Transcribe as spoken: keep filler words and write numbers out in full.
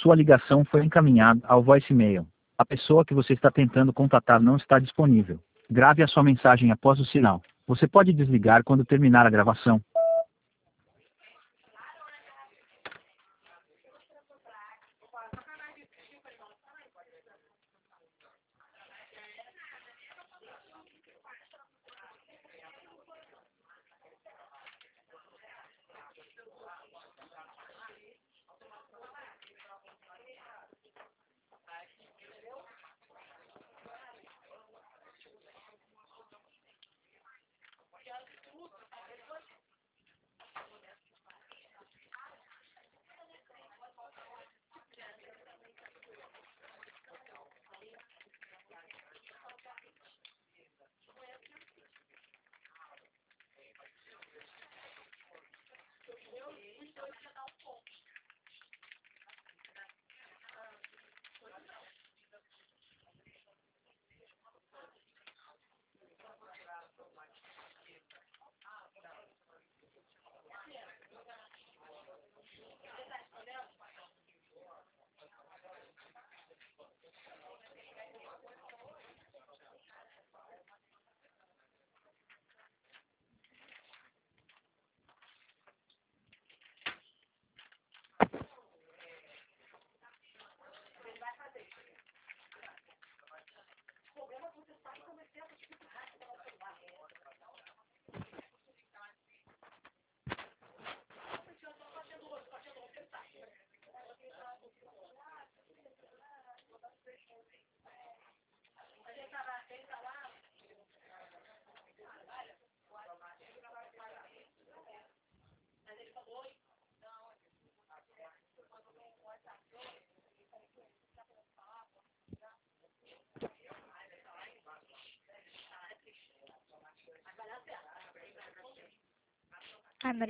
Sua ligação foi encaminhada ao voicemail. A pessoa que você está tentando contatar não está disponível. Grave a sua mensagem após o sinal. Você pode desligar quando terminar a gravação. I'm